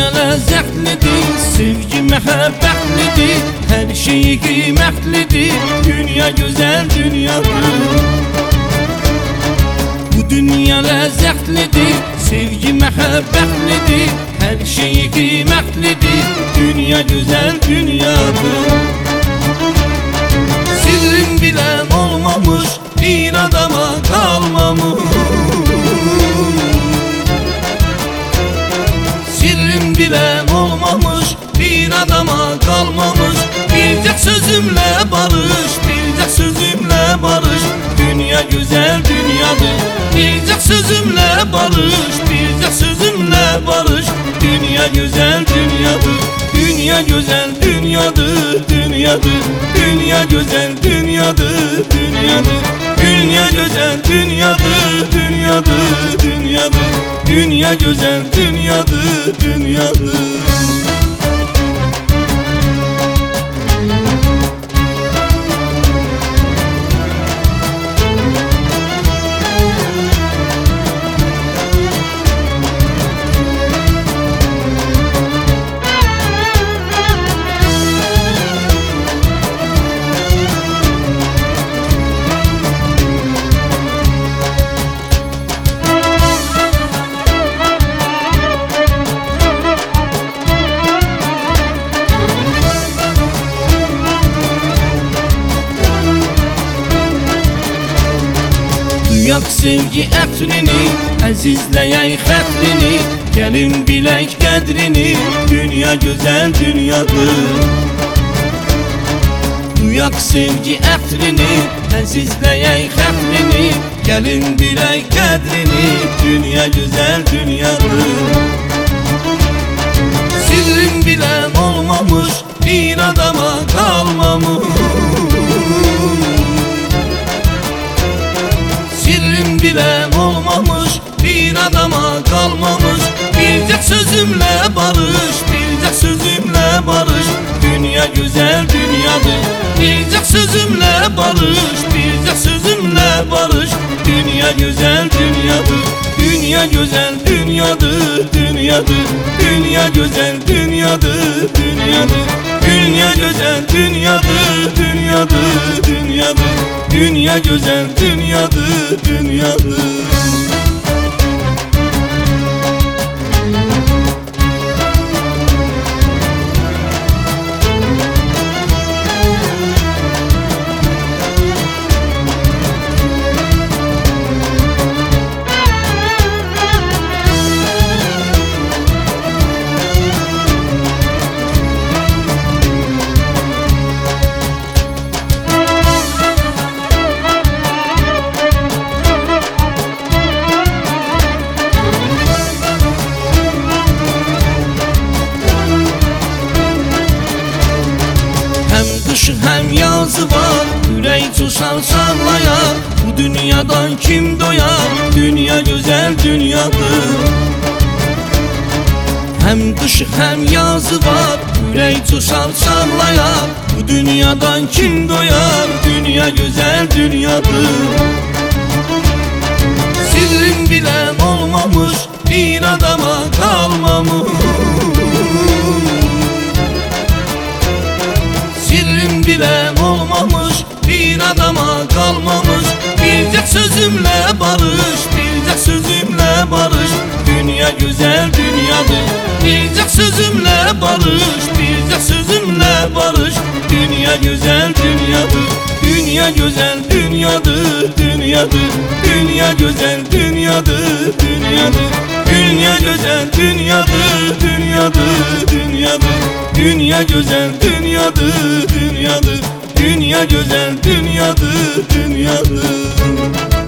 dünya lezzetlidir, sevgi mehabbetlidir, her şeyi kıymetlidir. Dünya güzel dünyadır. Bu dünya lezzetlidir, sevgi mehabbetlidir, her şeyi kıymetlidir. Dünya güzel dünyadır. Sirrin bilen olmamış, bir adama kalmamış. Sirrin bilen olmamış, bir adama kalmamış. Bircek sözümle barış, bircek sözümle barış. Dünya güzel dünyadır. Bircek sözümle barış, bircek sözümle barış. Dünya güzel dünyadır. Dünya güzel dünyadır, dünyadır. Dünya güzel dünyadır, dünyadır. Dünya güzel dünyadır, dünyadır, dünyadır. Dünya güzel dünyadır, dünyadır. Duyak sevgi ətrini, əzizləyək xətrini, gəlin bilək qədrini. Dünya gözəl dünyadır. Duyak sevgi ətrini, əzizləyək xətrini, gəlin bilək qədrini. Dünya gözəl dünyadır. Sirrin bilən olmamış, bir adama kalmamış. Sirrin bilen olmamış, bir adama kalmamış. Bircek sözümle barış, bircek sözümle barış. Dünya güzel dünyadır. Bircek sözümle barış, bircek sözümle barış. Dünya güzel dünyadır. Dünya güzel dünyadır, dünyadır. Dünya güzel dünyadır, dünyadır. Dünya güzel dünyadır, dünyadır, dünyadır. Dünya güzel dünyadır, dünyadır. Hem yazı var, yürek coşar sallayar. Bu dünyadan kim doyar? Dünya güzel dünyadır. Hem kış hem yazı var, yürek coşar sallayar. Bu dünyadan kim doyar? Dünya güzel dünyadır. Sirrin bilen olmamış, bir adama kalmamış. Sirrin bilen olmamış, bir adama kalmamış. Bircek sözümle barış, bircek sözümle barış. Dünya güzel dünyadır. Bircek sözümle barış, bircek sözümle barış. Dünya güzel dünyadır. Dünya güzel dünyadır, dünyadır. Dünya güzel dünyadır, dünyadır. Dünya güzel dünyadır, dünyadır, dünyadır. Dünya güzel dünyadır, dünyadır. Dünya güzel dünyadır, dünyadır.